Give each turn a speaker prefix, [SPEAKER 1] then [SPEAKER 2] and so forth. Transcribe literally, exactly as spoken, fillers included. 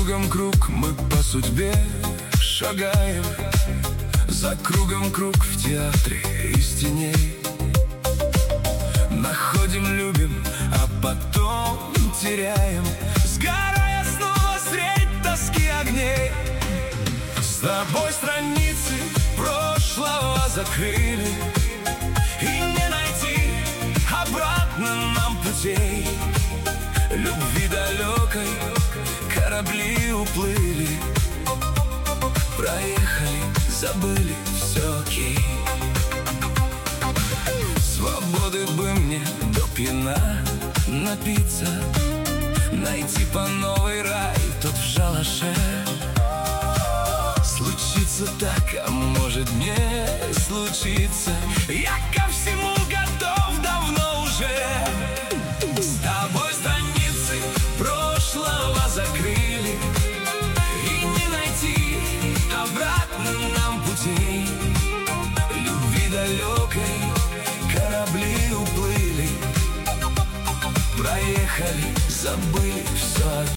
[SPEAKER 1] кругом круг мы по судьбе шагаем, за кругом круг в театре из теней. Находим, любим, а потом теряем, сгорая снова средь тоски огней. С тобой страницы прошлого закрыли, и не найти обратно нам путей. Любви далекой корабли уплыли, проехали, забыли, все окей. Свободы бы мне до пьяна напиться, найти по новой рай тот в шалаше. Случится так, а может не случится, я ко всему готов давно уже. С тобой страницы прошлого закрыли, и не найти обратно нам путей. Любви далекой корабли уплыли, проехали, забыли все.